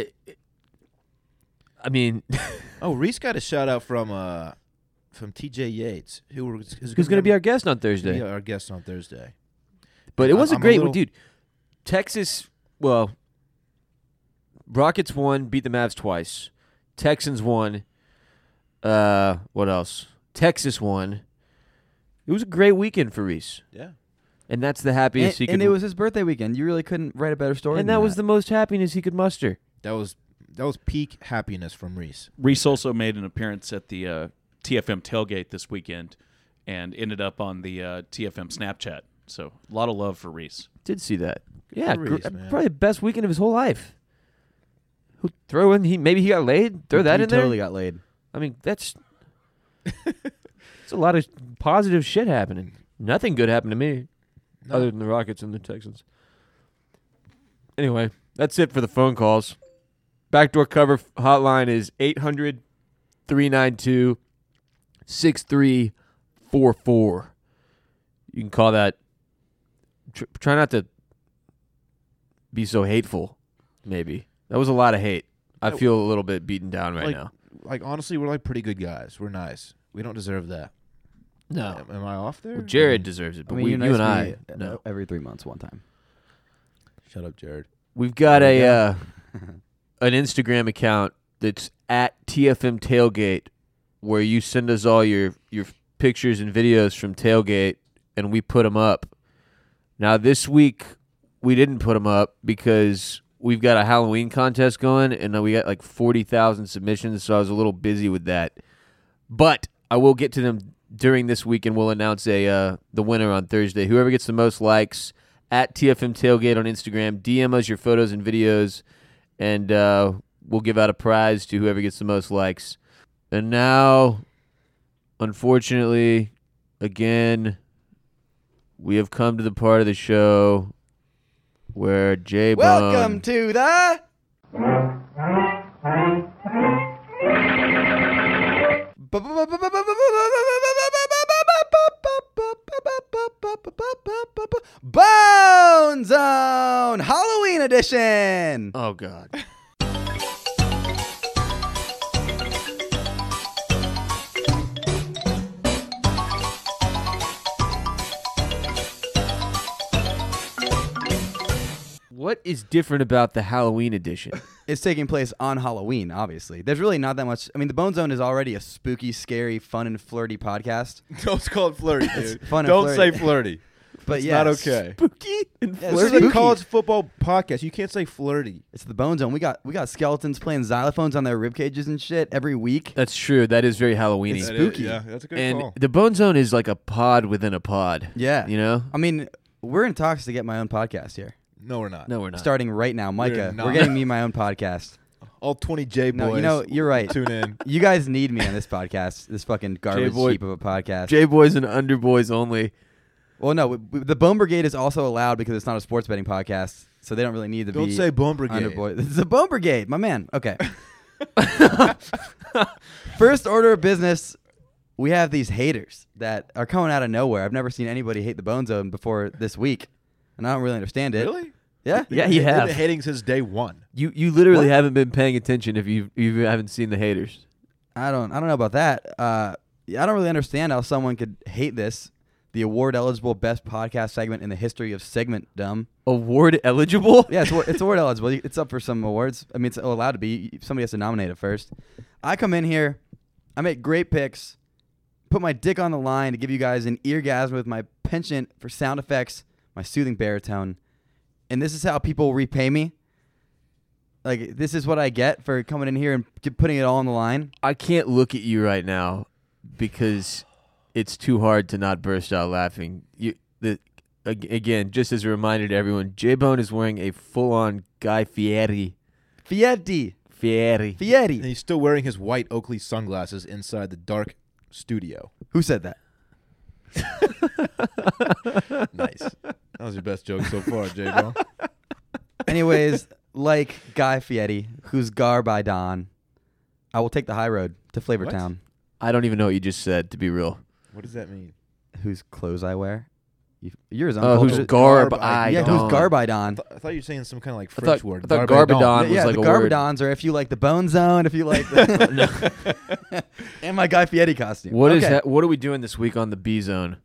I mean, oh, Reese got a shout out from TJ Yates, who's going to be our guest on Thursday. Our guest on Thursday. But it was a great one, dude. Texas, well, Rockets won, beat the Mavs twice. Texans won. What else? Texas won. It was a great weekend for Reese. Yeah. And that's the happiest he could. And it was his birthday weekend. You really couldn't write a better story. And that was the most happiness he could muster. That was peak happiness from Reese. Reese also made an appearance at the TFM tailgate this weekend and ended up on the TFM Snapchat. So a lot of love for Reese. Did see that. Yeah, Reese, probably the best weekend of his whole life. Maybe he got laid? Throw that in there? He totally got laid. I mean, it's a lot of positive shit happening. Nothing good happened to me other than the Rockets and the Texans. Anyway, that's it for the phone calls. Backdoor cover hotline is 800-392-6344. You can call that. Try not to be so hateful, maybe. That was a lot of hate. I feel a little bit beaten down right now. Like, honestly, we're like pretty good guys. We're nice. We don't deserve that. No. Am I off there? Well, Jared deserves it, but you and I, no. Every 3 months, one time. Shut up, Jared. We've got an Instagram account that's at TFM Tailgate, where you send us all your pictures and videos from Tailgate, and we put them up. Now, this week, we didn't put them up because we've got a Halloween contest going, and we got like 40,000 submissions, so I was a little busy with that. But I will get to them during this week, and we'll announce the winner on Thursday. Whoever gets the most likes at TFM Tailgate on Instagram, DM us your photos and videos, and we'll give out a prize to whoever gets the most likes. And now, unfortunately, again, we have come to the part of the show where J-Bone... Welcome to the... Bone Zone Halloween edition. Oh, God. What is different about the Halloween edition? It's taking place on Halloween, obviously. There's really not that much. I mean, the Bone Zone is already a spooky, scary, fun, and flirty podcast. Don't call it flirty, dude. Fun and Don't flirty. say flirty. But it's yeah, not okay. Spooky and Yeah, flirty. this is a college football podcast. You can't say flirty. It's the Bone Zone. We got skeletons playing xylophones on their rib cages and shit every week. That's true. That is very Halloween-y. It's spooky. Yeah, that's a good And call. the Bone Zone is like a pod within a pod. Yeah. You know? I mean, we're in talks to get my own podcast here. No, we're not. No, we're not. Starting right now. Micah, not. we're getting me my own podcast. All 20 J boys. No, you know, you're right. Tune in. You guys need me on this podcast, this fucking garbage J-boy- heap of a podcast. J-Boys and Underboys only. Well, no, the Bone Brigade is also allowed because it's not a sports betting podcast, so they don't really need to Don't be. say Bone Brigade. Underboy. It's the Bone Brigade, my man. Okay. First order of business, we have these haters that are coming out of nowhere. I've never seen anybody hate the Bone Zone before this week, and I don't really understand it. Really? Yeah. Yeah, you have. They've been hating since day one. You literally What? haven't been paying attention if you haven't seen the haters. I don't know about that. I don't really understand how someone could hate this. the award-eligible best podcast segment in the history of segment-dumb. Award eligible? Yeah, it's award eligible. It's up for some awards. I mean, it's allowed to be. Somebody has to nominate it first. I come in here, I make great picks, put my dick on the line to give you guys an eargasm with my penchant for sound effects, my soothing baritone, and this is how people repay me. Like, this is what I get for coming in here and putting it all on the line. I can't look at you right now because it's too hard to not burst out laughing. Again, just as a reminder to everyone, J-Bone is wearing a full-on Guy Fieri. Fieri. And he's still wearing his white Oakley sunglasses inside the dark studio. Who said that? Nice. That was your best joke so far, J-Bone. Anyways, like Guy Fieri, who's Garbidon, I will take the high road to Flavortown. I don't even know what you just said, to be real. What does that mean? Whose clothes I wear? You're his Oh, uncle. who's Garbidon? Yeah, who's Garbidon? I thought you were saying some kind of like French word. I thought Garbidon was yeah, like the a word. Garbidons, or if you like the Bone Zone, if you like the and my Guy Fieri costume. What is that? What are we doing this week on the B Zone?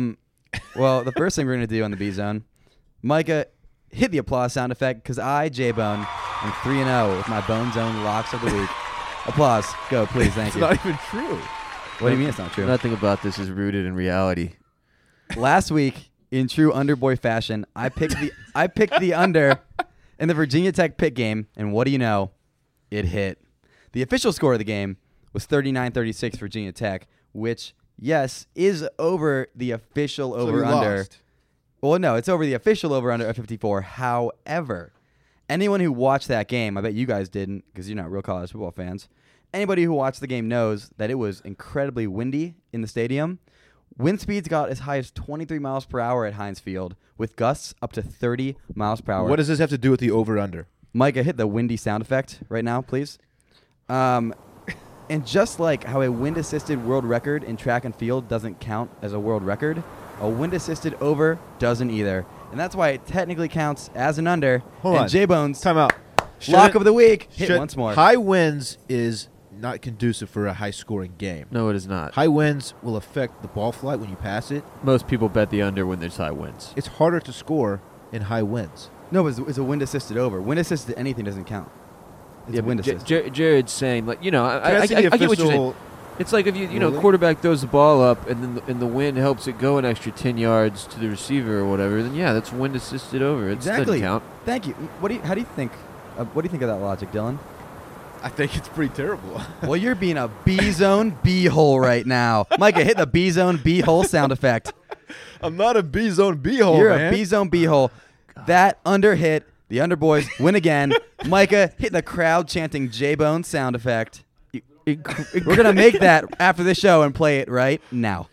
Well, the first thing we're gonna do on the B Zone, Micah, hit the applause sound effect because I, J-Bone, am 3-0 with my Bone Zone locks of the week. Applause, go please, thank you. It's not even true. What do you mean it's not true? Nothing about this is rooted in reality. Last week, in true Underboy fashion, I picked the under in the Virginia Tech Pitt game, and what do you know? It hit. The official score of the game was 39-36 Virginia Tech, which, yes, is over the official over-under. Lost. Well, no, it's over the official over-under of 54. However, anyone who watched that game, I bet you guys didn't because you're not real college football fans, anybody who watched the game knows that it was incredibly windy in the stadium. Wind speeds got as high as 23 miles per hour at Heinz Field, with gusts up to 30 miles per hour. What does this have to do with the over-under? Micah, hit the windy sound effect right now, please. And just like how a wind-assisted world record in track and field doesn't count as a world record, a wind-assisted over doesn't either. And that's why it technically counts as an under. Hold on. J-Bone's Time out. lock of the week hit once more. High winds is not conducive for a high-scoring game. No, it is not. High winds will affect the ball flight when you pass it. Most people bet the under when there's high winds. It's harder to score in high winds. No, it's a wind-assisted over. Wind-assisted anything doesn't count. It's Yeah, wind-assisted. Jared's saying, like, you know, I Can I see the get what you're saying. official It's like if you know, ruling? quarterback throws the ball up and then the wind helps it go an extra 10 yards to the receiver or whatever, then yeah, that's wind assisted over. It Exactly. doesn't count. Thank you. What do you think of that logic, Dylan? I think it's pretty terrible. Well, you're being a B-zone B-hole right now. Micah, hit the B-zone B-hole sound effect. I'm not a B-zone B-hole, You're man. a B-zone B-hole. That under hit. The Underboys win again. Micah, hit the crowd chanting J-Bone sound effect. We're going to make that after the show and play it right now.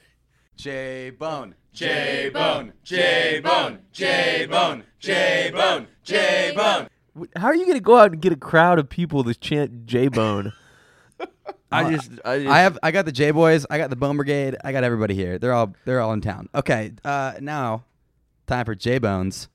J-Bone. J-Bone. J-Bone. J-Bone. J-Bone. J-Bone. How are you going to go out and get a crowd of people to chant J-Bone? I got the J-Boys. I got the Bone Brigade. I got everybody here. They're all in town. Okay, now time for J-Bones.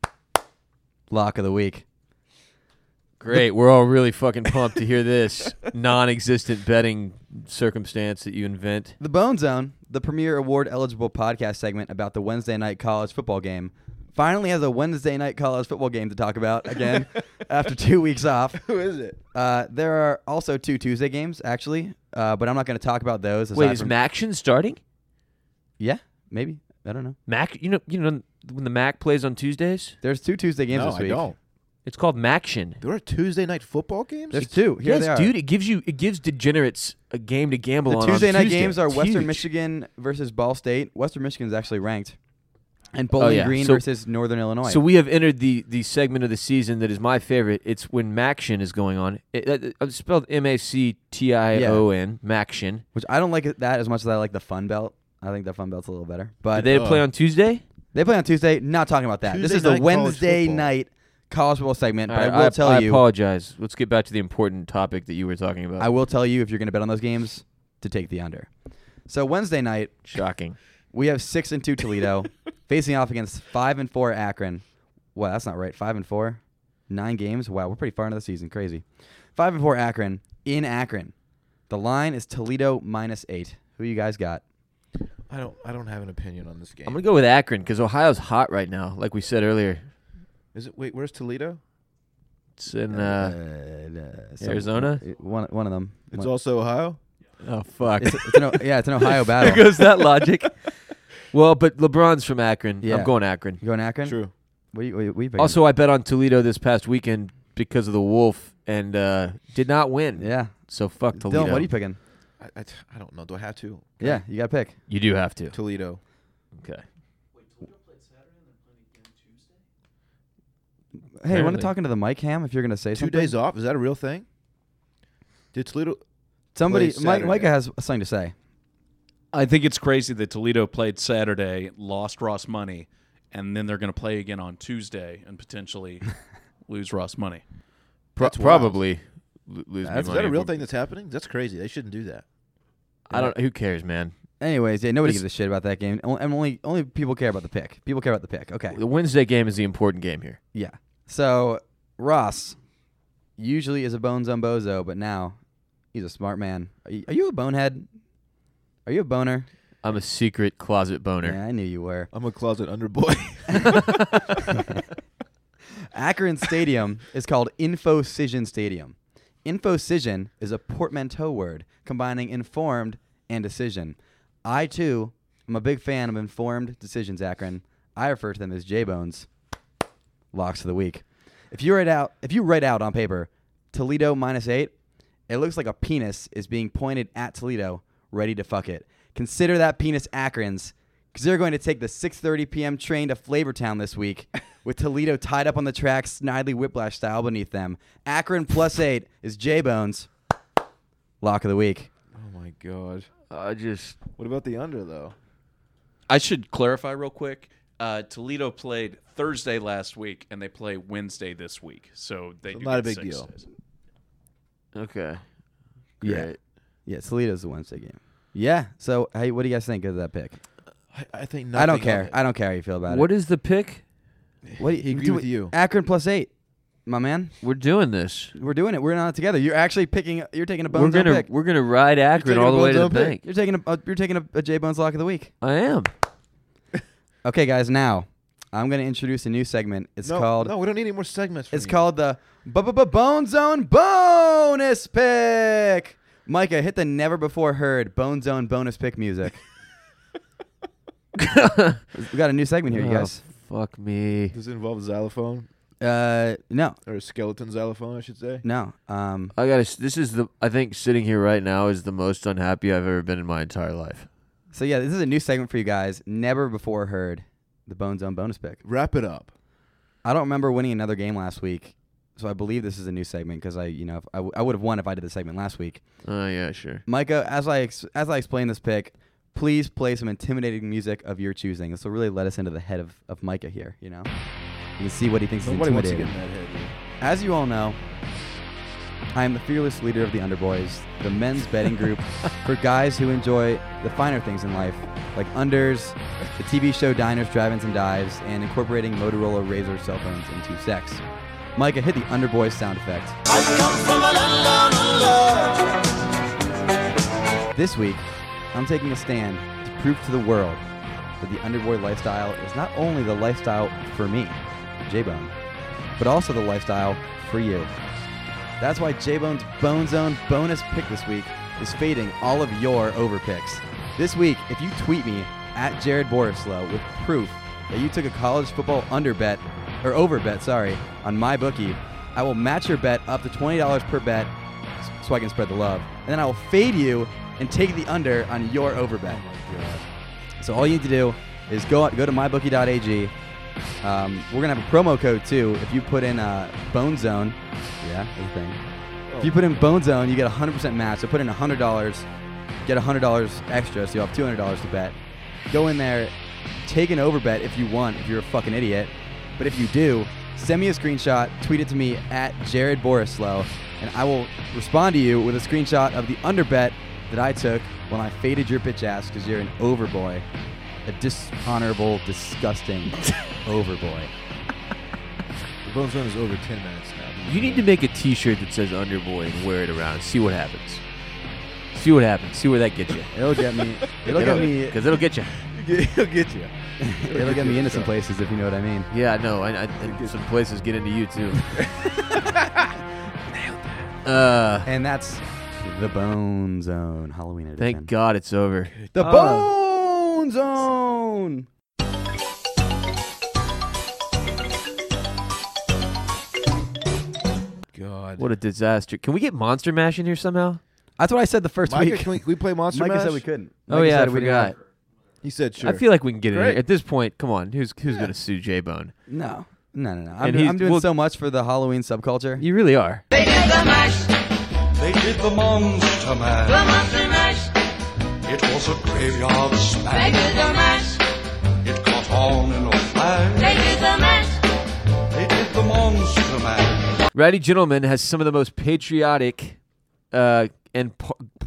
Lock of the week. Great. We're all really fucking pumped to hear this non-existent betting circumstance that you invent. The Bone Zone, the premier award-eligible podcast segment about the Wednesday night college football game, finally has a Wednesday night college football game to talk about again after 2 weeks off. Who is it? There are also 2 Tuesday games, actually, but I'm not going to talk about those. Wait, is Maction starting? Yeah, maybe. I don't know. Mac, you know when the Mac plays on Tuesdays? There's 2 Tuesday games No, this week. I don't. It's called Maction. There are Tuesday night football games? There's 2. Here they are. Dude, it gives degenerates a game to gamble The on. Tuesday night Tuesday. games are It's Western huge. Michigan versus Ball State. Western Michigan's actually ranked. And Bowling Green versus Northern Illinois. So we have entered the segment of the season that is my favorite. It's when Maction is going on. It's spelled M-A-C-T-I-O-N, Maction. Which I don't like that as much as I like the Fun Belt. I think the Fun Belt's a little better. But Did they play on Tuesday? They play on Tuesday. Not talking about that. Tuesday This is the night college Wednesday football. night college football segment. But All right, I will tell you. I apologize. Let's get back to the important topic that you were talking about. I will tell you if you're going to bet on those games to take the under. So Wednesday night, Shocking. we have 6-2 Toledo facing off against 5-4 Akron. Well, that's not right. 5-4, 9 games. Wow, we're pretty far into the season. Crazy. 5-4 Akron in Akron. The line is Toledo -8. Who you guys got? I don't have an opinion on this game. I'm gonna go with Akron because Ohio's hot right now, like we said earlier. Is it? Wait, where's Toledo? It's in Arizona. One of them. It's also Ohio. Oh fuck! It's an Ohio battle. There goes that logic. Well, but LeBron's from Akron. Yeah. I'm going Akron. You going Akron? True. What are you picking? Also, I bet on Toledo this past weekend because of the Wolf and did not win. Yeah. So fuck Toledo. Dylan, what are you picking? I don't know. Do I have to? Yeah, you got to pick. You do have to. Toledo. Okay. Hey, you want to talk into the mic, Ham, if you're going to say 2 something? days off? Is that a real thing? Did Toledo? Somebody, play Saturday? Micah has something to say. I think it's crazy that Toledo played Saturday, lost Ross money, and then they're going to play again on Tuesday and potentially lose Ross money. Probably lose me Is money. that a real thing that's happening? That's crazy. They shouldn't do that. I don't. Who cares, man? Anyways, yeah, nobody gives a shit about that game. Only people care about the pick. People care about the pick. Okay. The Wednesday game is the important game here. Yeah. So Ross usually is a bones on bozo, but now he's a smart man. Are you a bonehead? Are you a boner? I'm a secret closet boner. Yeah, I knew you were. I'm a closet underboy. Akron Stadium is called Infocision Stadium. Infocision is a portmanteau word combining informed and decision. I, too, am a big fan of informed decisions, Akron. I refer to them as J-Bones. Locks of the week. If you write out on paper Toledo -8, it looks like a penis is being pointed at Toledo, ready to fuck it. Consider that penis Akron's, because they're going to take the 6:30 p.m. train to Flavortown this week with Toledo tied up on the track, Snidely Whiplash style beneath them. Akron +8 is J-Bones. Lock of the week. Oh my god. What about the under though? I should clarify real quick. Toledo played Thursday last week, and they play Wednesday this week. So they do not a get big 6 deal. days. Okay. Yeah. Great. Yeah, Toledo's the Wednesday game. Yeah. So, hey, what do you guys think of that pick? I think I don't nothing care. of it. I don't care how you feel about What it. is the pick? What He agreed with you. Akron +8, my man. We're doing this. We're doing it. We're not together. You're actually picking. You're taking a Bones Zone pick. We're gonna ride Akron taking all a the way to the Bones Zone bank. You're taking a J Bones Lock of the week. I am. Okay, guys. Now I'm gonna introduce a new segment. It's called. No, we don't need any more segments. From It's you. called the Bone Zone Bonus Pick. Micah, hit the never before heard Bone Zone Bonus Pick music. We got a new segment here, you guys. Fuck me. Does it involve a xylophone No, or a skeleton xylophone? I should say. no. I gotta. This is the. I think sitting here right now is the most unhappy I've ever been in my entire life. So yeah, this is a new segment for you guys. Never before heard the Bone Zone Bonus Pick. Wrap it up. I don't remember winning another game last week, so I believe this is a new segment because I would have won if I did the segment last week. Oh yeah, sure. Micah, as I explain this pick, please play some intimidating music of your choosing. This will really let us into the head of Micah here. You know, you can see what he thinks Nobody is wants to intimidating. get in that head. Dude. As you all know, I am the fearless leader of the Underboys, the men's betting group for guys who enjoy the finer things in life, like unders, the TV show Diners, Drive-Ins, and Dives, and incorporating Motorola Razr cell phones into sex. Micah, hit the Underboys sound effect. This week, I'm taking a stand to prove to the world that the Underboy lifestyle is not only the lifestyle for me, J-Bone, but also the lifestyle for you. That's why J-Bone's Bone Zone bonus pick this week is fading all of your overpicks. This week, if you tweet me at Jared Borislow with proof that you took a college football overbet on MyBookie, I will match your bet up to $20 per bet so I can spread the love. And then I will fade you and take the under on your overbet. So all you need to do is go to mybookie.ag. We're going to have a promo code, too. If you put in Bone Zone, yeah, that's the thing. If you put in Bone Zone, you get a 100% match. So put in $100, get $100 extra, so you'll have $200 to bet. Go in there, take an overbet if you want, if you're a fucking idiot. But if you do, send me a screenshot, tweet it to me at Jared Borislow, and I will respond to you with a screenshot of the underbet that I took when I faded your bitch ass because you're an overboy. A dishonorable, disgusting overboy. The Bone Zone is over 10 minutes now. You need to make a T-shirt that says Underboy and wear it around. See what happens. See what happens. See where that gets you. It'll get me. It'll get me. Because it'll get you. It'll get you. It'll get me into some places, if you know what I mean. Yeah, no. And some places get into you too. And that's the Bone Zone Halloween edition. Thank God it's over. The Bone Zone. God. What a disaster. Can we get Monster Mash in here somehow? That's what I said the first Micah, week. can we play Monster Micah Mash? said we couldn't. Oh, Micah yeah, said I we didn't forgot. have- He said sure. I feel like we can get it in Great. here. At this point, come on. Who's going to sue J-Bone? No. I'm And doing, he's- I'm doing well- so much for the Halloween subculture. You really are. They did the mash. They did the Monster Mash. The Monster Mash. It was a graveyard They smash. did the mash. It caught on in a flash. They did the mash. They did the Monster Mash. Rowdy Gentleman has some of the most patriotic and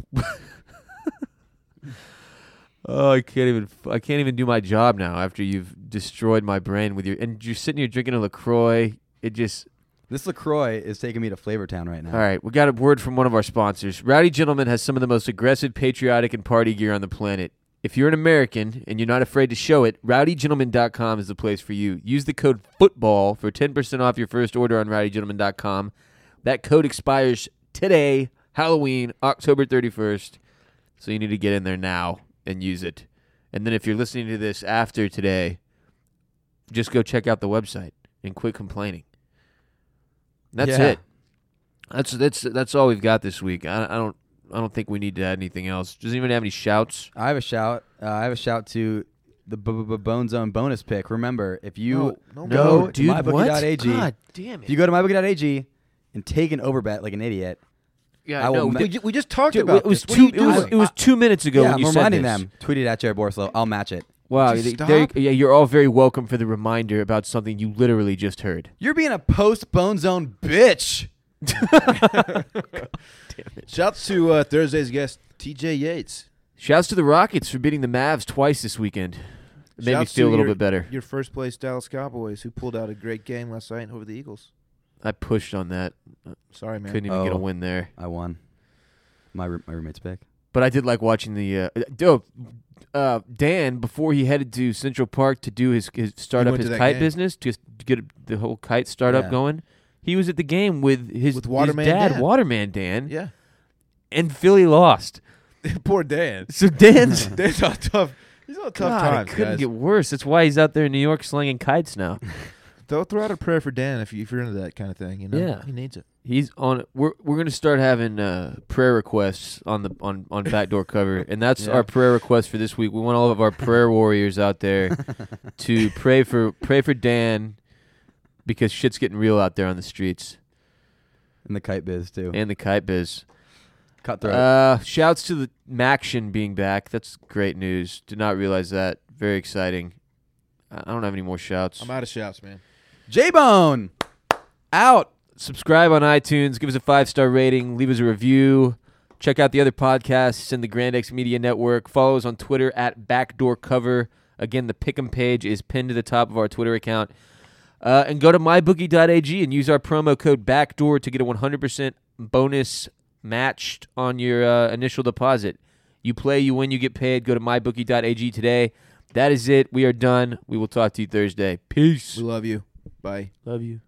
oh, I can't even do my job now after you've destroyed my brain with your and you're sitting here drinking a LaCroix. It just This LaCroix is taking me to Flavortown right now. all right. We got a word from one of our sponsors. Rowdy Gentleman has some of the most aggressive, patriotic, and party gear on the planet. If you're an American and you're not afraid to show it, rowdygentleman.com is the place for you. Use the code FOOTBALL for 10% off your first order on rowdygentleman.com. That code expires today, Halloween, October 31st. So you need to get in there now and use it. And then if you're listening to this after today, just go check out the website and quit complaining. That's Yeah. it. That's all we've got this week. I don't think we need to add anything else. Does anyone have any shouts? I have a shout. I have a shout to the Bone Zone bonus pick. Remember, if you No, go to dude, mybookie.ag, what? God damn it. if you go to mybookie.ag and take an overbet like an idiot, Yeah, I will no, We just talked Dude, about it was this. What are two. you It was, doing? it was 2 minutes ago yeah, when you I'm said reminding this. them. Tweet it at Jared Borslow. I'll match it. Wow, Just you're all very welcome for the reminder about something you literally just heard. You're being a post Bone Zone bitch. Shouts to Thursday's guest, TJ Yates. Shouts to the Rockets for beating the Mavs twice this weekend. It made me Shouts feel a to little your- bit better. Your first place Dallas Cowboys, who pulled out a great game last night over the Eagles. I pushed on that. Sorry, man. Couldn't even get a Oh. win there. I won. My roommate's pick. But I did like watching the Dan, before he headed to Central Park to do his start He up went his to that kite game. business, just to get the whole kite startup Yeah. going. He was at the game with his Waterman dad, Dan. Waterman Dan, Yeah. and Philly lost. Poor Dan. So Dan's Dan's on tough. He's on tough God, times, it couldn't guys. get worse. That's why he's out there in New York slinging kites now. Throw out a prayer for Dan if you're into that kind of thing. You know, Yeah. he needs it. He's on. We're gonna start having prayer requests on Backdoor Cover, and that's Yeah. our prayer request for this week. We want all of our prayer warriors out there to pray for Dan, because shit's getting real out there on the streets And the kite biz, too. and the kite biz. Cutthroat. Shouts to the Maction being back. That's great news. Did not realize that. Very exciting. I don't have any more shouts. I'm out of shouts, man. J-Bone. Out. Subscribe on iTunes. Give us a 5-star rating. Leave us a review. Check out the other podcasts in the Grand X Media Network. Follow us on Twitter at Backdoor Cover. Again, the Pick'em page is pinned to the top of our Twitter account. And go to mybookie.ag and use our promo code BACKDOOR to get a 100% bonus matched on your initial deposit. You play, you win, you get paid. Go to mybookie.ag today. That is it. We are done. We will talk to you Thursday. Peace. We love you. Bye. Love you.